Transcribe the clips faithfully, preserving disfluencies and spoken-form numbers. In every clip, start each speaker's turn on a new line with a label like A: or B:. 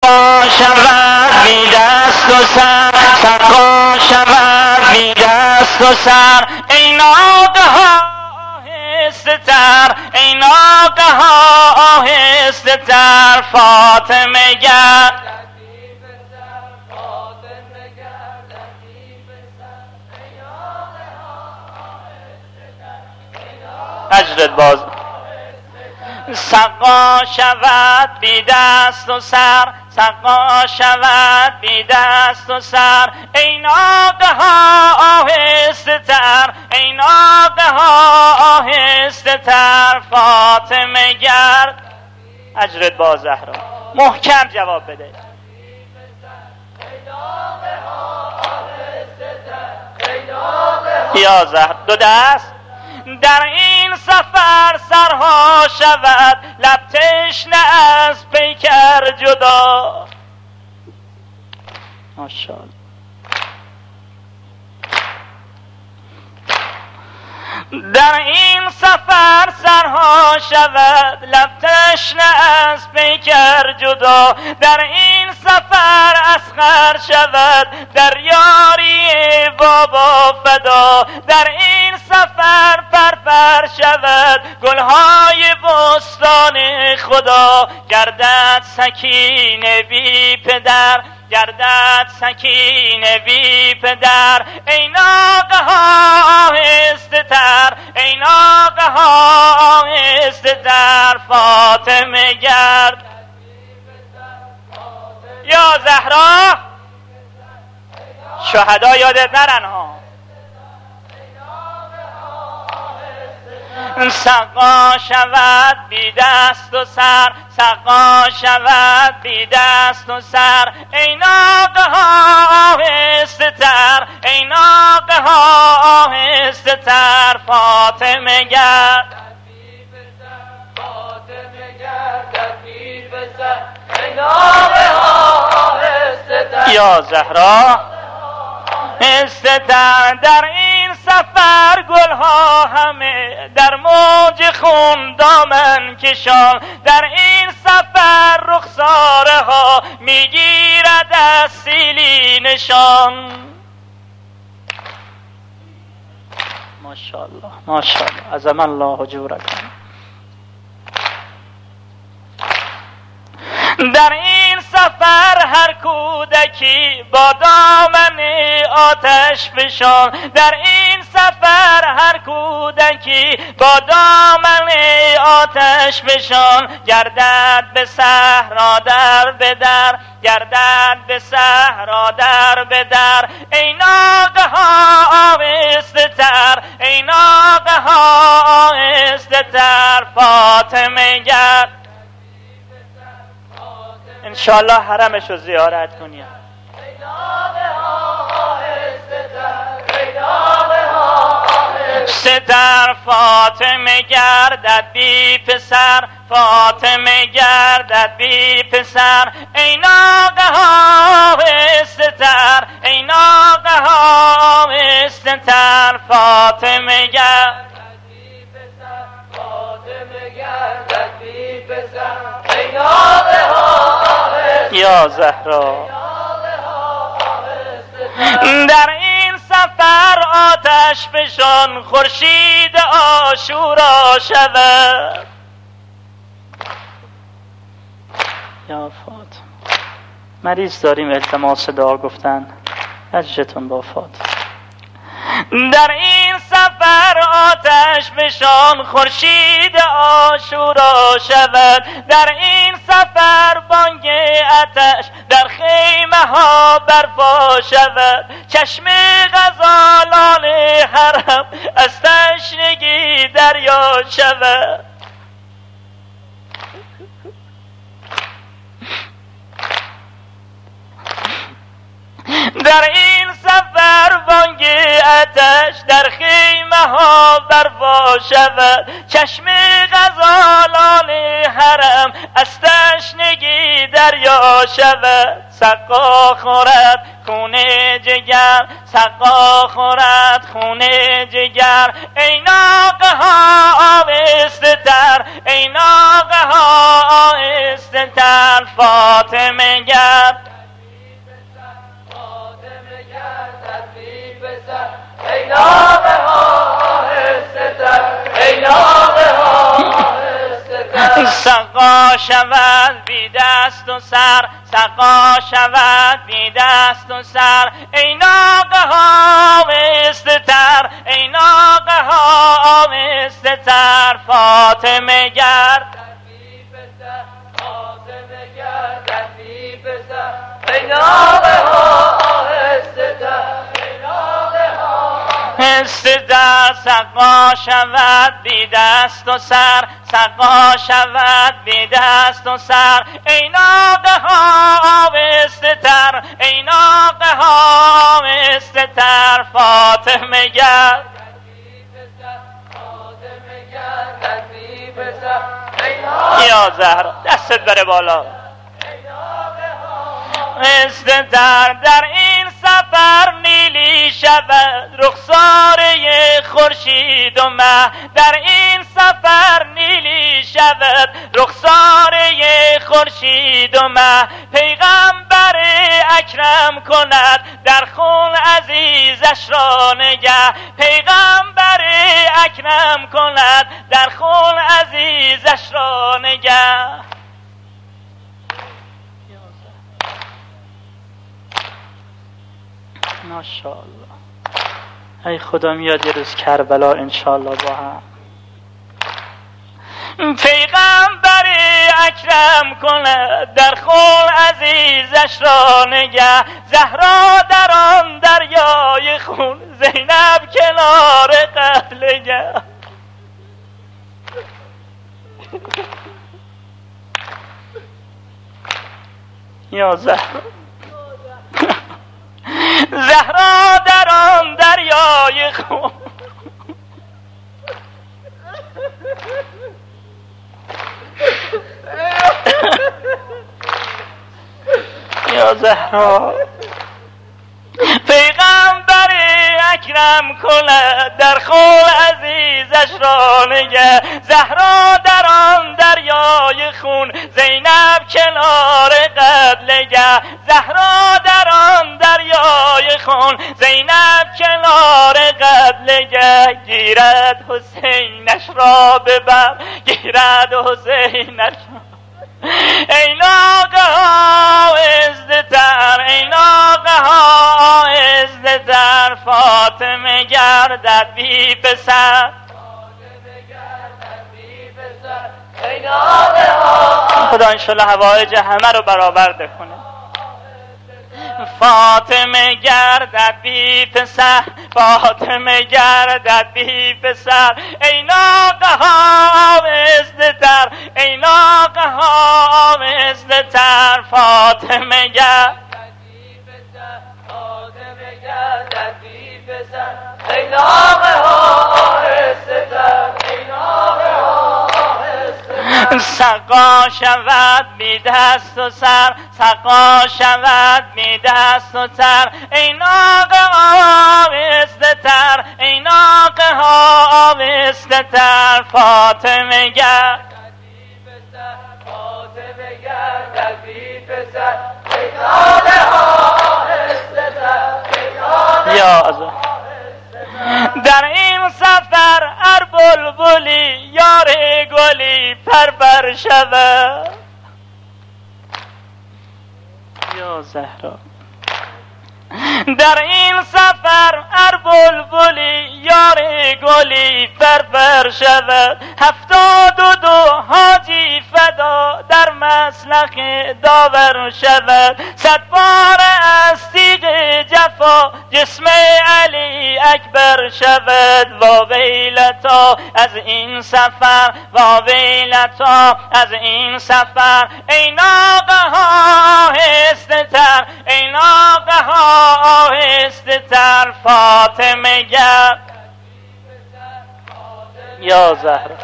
A: شود بی دست و سر، سقا شود بی دست و سر، ای ناقه ها آهسته تر، ای ناقه ها آهسته تر، فاطمه گرد اجرت باز. سقا شود بی دست و سر، سقا شود بی دست و سر، ای ناقه ها آهسته تر، ای ناقه ها آهسته تر، فاطمه گرد اجرت با زهرا. محکم جواب بده. یا زهر دو دست. در این سفر سرها شود لب تشنه از پیکر جدا. ماشاءالله. در این سفر سرها شود لب تشنه از پیکر جدا. در این سفر اسخر شود در یاری بابا فدا. در این سفر پرپر شود گلهای بستان خدا. گردد سکینه بی پدر، گردد سکینه بی پدر، ای ناقه ها آهسته تر، ای ناقه ها آهسته تر، فاطمه گرد. یا زهرا شهدا یادت نرن ها. سقا شود بی دست و سر، سقا شود بی دست و سر، ای ناقه ها آهسته تر، ای ناقه ها آهسته تر، فاطمه گرد. یا زهرا استتر. در این سفر گلها همه در موج خون دامن کشان. در این سفر رخساره ها میگیرد از سیلی نشان. ماشاءالله ماشاءالله عظم الله اجورکم. در این سفر هر کودکی با دامن آتش فشان. در این سفر هر کودکی با دامن آتش فشان. گردد به صحرا در به در، گردد به صحرا در به در، ای ناقه ها آهسته تر، ای ناقه ها آهسته تر، فاطمه گرد. انشاءالله حرمش رو زیارت کنیم. ستر فاطمه گردد بی پسر، فاطمه گردد بی پسر، ای ناقه ها آهسته‌تر، ای ناقه ها آهسته‌تر، فاطمه گردد بی پسر، فاطمه گردد بی پسر، ای ناقه ها آهسته‌تر، یا زهرا. در این سفر آتش فشان خورشید عاشورا شود. یا فاطمه مریض داریم التماس دعا گفتن، اجرتون با فاطمه. در این سفر آتش فشان خورشید عاشورا شود. در این سفر بانگ آتش در خیمه ها برپا شود. چشم غزالان حرم از تشنگی دریا شود. در این سفر بانگ آتش در خیمه ها برپا شود. چشم غزالان حرم از تشنگی دریا شود. سقا خورد خون جگر، سقا خورد خون جگر، ای ناقه ها آهسته تر، ای ناقه ها آهسته تر، فاطمه گر سقا شود بی دست و سر، سقا شود بی دست و سر، ای ناقه ها آبسته تر، ای ناقه ها آبسته تر، فاطمه گرد ای ناقه ها آهسته تر، ای ناقه ها آهسته تر، سقا شود بی دست و سر، سقا شود بی دست و سر، ای ناقه ها آهسته تر، ای ناقه ها آهسته تر، فاطمه گرد یا زهرا دستت بره بالا. استدر در این سفر نیلی شود رخساره خورشید و مه، در این سفر نیلی شود رخساره خورشید و مه، پیغمبر اکرم کند در خون عزیزش را نگه، پیغمبر اکرم کند در خون عزیزش را نگه. ماشاءالله. ای خدا میاد یه روز کربلا انشاءالله با هم. پیغمبر اکرم کنه در خون عزیزش را نگه، زهرا در آن دریای خون، زینب کنار قتلگه. یا زهرا زهرا در آن دریای خون، یا زهرا پیغمبر اکرم کند در خون عزیزش را نگه، زهرا در آن دریای خون، زینب کنار قبلگه، زهرا در آن دریای خون، زینب کنار قبلگه، گیرد حسینش را ببر، گیرد حسینش ای ناقه ها ازدتر، ای ناقه ها ازدتر، فاطمه گردد بی پسر، فاطمه گردد بی پسر، ای ناقه ها. خدا انشالله هوایج همه رو برآورده کنه. فاطمه گردد بی پسر، فاطمه گردد بی پسر، ای ناقه ها آبسته‌تر، ای ناقه ها آبسته‌تر، فاطمه گردد بی پسر، فاطمه گردد بی پسر، ای ناقه ها آبسته‌تر، ای ناقه ها آبسته‌تر، سقا شود بی دست و سر، سقا شود بی دست و سر، ای ناقه ها آبسته‌تر، ای ناقه ها آبسته‌تر، فاطمه گردد بی پسر، فاطمه گردد بی پسر، ای ناقه ها آبسته‌تر، ای ناقه یا الله. در این سفر هر بلبلی یار گلی پرپر شود، یا زهرا. در این سفر هر بلبلی یار گلی پرپر شود، هفتاد و دو حاجی فدا در مسلخ داور شود، صد بار از تیغ جفا جسم علی اکبر شود، وا ویلتا از این سفر، وا ویلتا از این سفر، ای ناقه ها آهسته‌تر، ای ناقه ها آهسته‌تر، فاطمه گرد یا زهرا.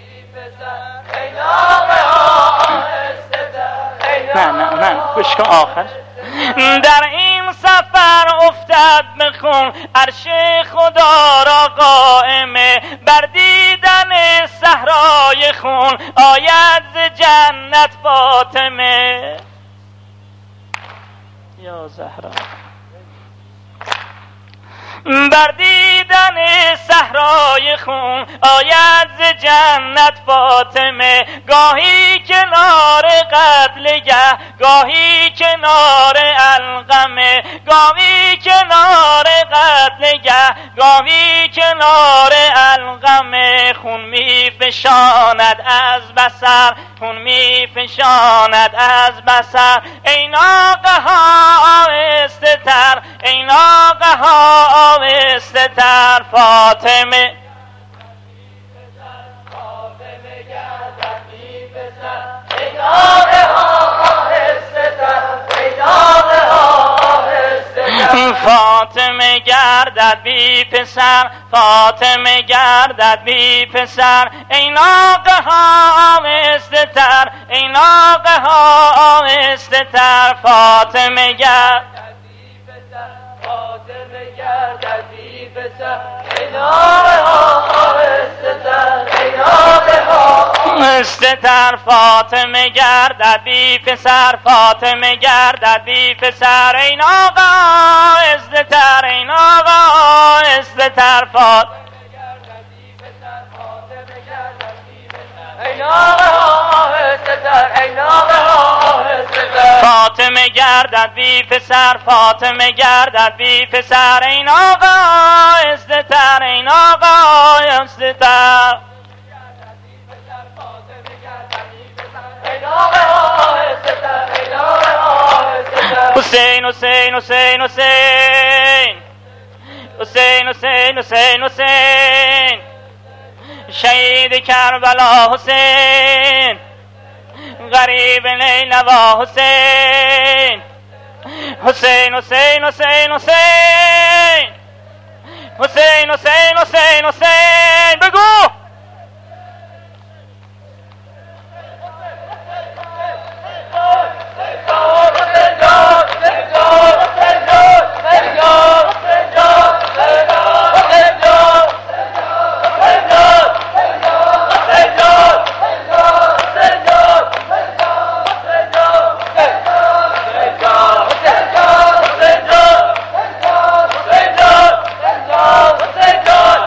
A: نه نه نه گوش کن آخر. در این سفر افتد بخون عرش خدا را قائمه، بر دیدن صحرای خون آید ز جنت فاطمه، یا زهرا. بر دیدن دیدن صحرای خون آید ز جنت فاطمه، گاهی کنار قتلگه گاهی کنار القمه، گاهی کنار قتلگه گاهی کنار القمه، خون می فشاند از بصر خون می فشاند از بصر، ای ناقه ها آهسته تر ای ناقه ها آهسته تر. فاطمه فاطمه گردد بی پسر فاطمه گردد بی پسر، ای ناقه ها آهسته تر ای ناقه ها آهسته تر. فاطمه گردد بی پسر فاطمه گردد بی پسر، ای ناقه ها آهسته تر ای ناقه ها آهسته تر. فاطمه گردد بی پسر فاطمه گردد بی پسر، ای ناقه آهسته تر ای ناقه آهسته تر. فاطمه گردد بی پسر فاطمه گردد بی پسر، ای ناقه آهسته تر ای ناقه آهسته تر. فاطمه گردد بی پسر فاطمه گردد بی پسر، ای ناقه آهسته تر ای ناقه آهسته تر. حسین حسین حسین حسین حسین حسین حسین حسین شهید کربلا حسین غریب نیلوا حسین حسین حسین حسین حسین حسین حسین حسین حسین بگو